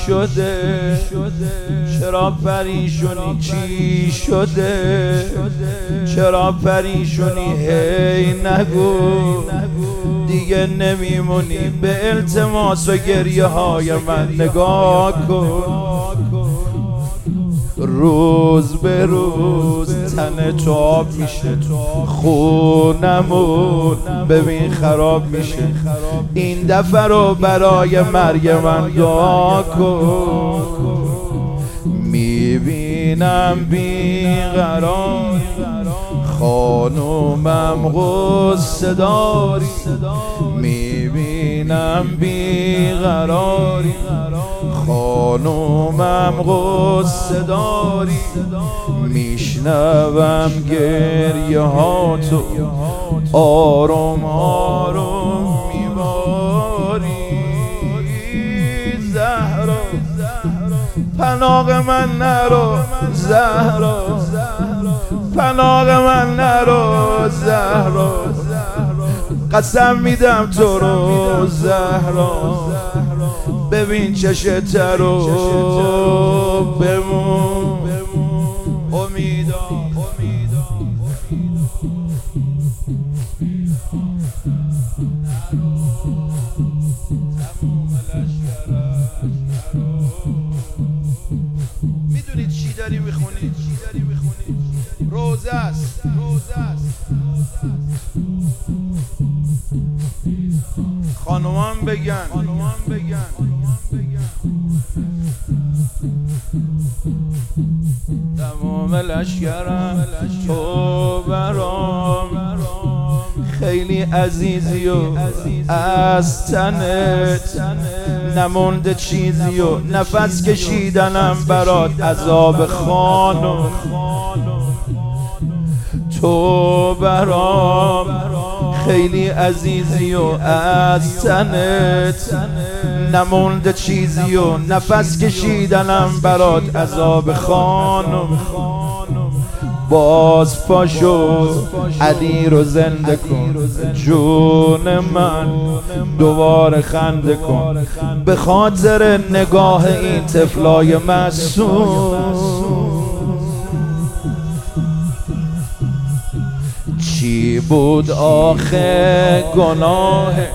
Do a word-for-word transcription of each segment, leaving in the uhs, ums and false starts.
شده؟ چرا پریشونی چی شده؟ چرا پریشونی هی نگو دیگه نمیمونی به التماس و گریه های من نگاه کن. روز به روز تن تو آب میشه، خونمون ببین خراب میشه. این دفعه رو برای مرگ من دعا کن. میبینم بیقرار خانومم غصه داری، میبینم بیقراری خانومم غصه داری، میشنوم گریه ها تو آروم آروم میباری. زهرا پناه من نرو، زهرا پناه من نرو، زهرا قسم میدم تو رو، زهرا ببین چشت رو بمون امیدا. میدونید چی داری میخونید؟ روزه است، روزه است. خانومان بگن، خانومان بگن تمام لشکرم تو برام خیلی عزیزی و از تنت نمونده چیزی و نفس کشیدنم برات عذاب خانم. تو برام خیلی عزیزی و از تنت نمونده چیزی و نفس کشیدنم برات عذاب خانم. باز پاشو علی رو زنده کن، جون من دوباره خنده کن به خاطر نگاه این طفلای معصوم. چی بود آخه گناهت؟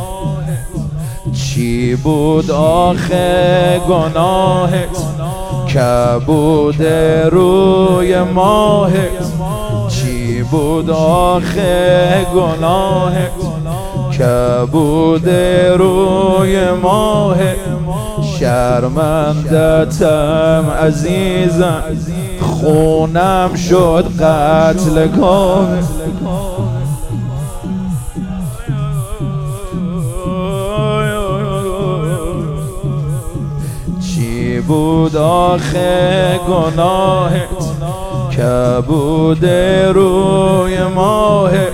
چی بود آخه گناهت؟ کبود روی ماهت. چی بود آخه گناهت؟ کبود روی ماهت. شرمندتم عزیزم، خونم شد قتلگاه. چی بود آخه گناهت؟ کبود روی ماهت.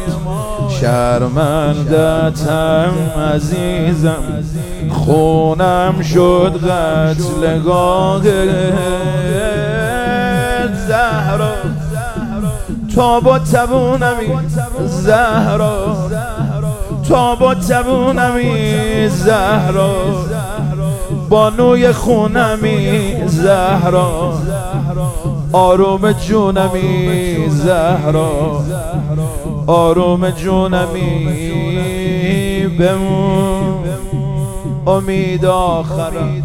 شرمندتم عزیزم، خونم شد قتلگاه. زهرا تا با تبونمی، زهرا تا با تبونمی، زهرا بانوی خونمی، زهرا آروم جونمی، زهرا آروم جونمی بمون امید آخرم.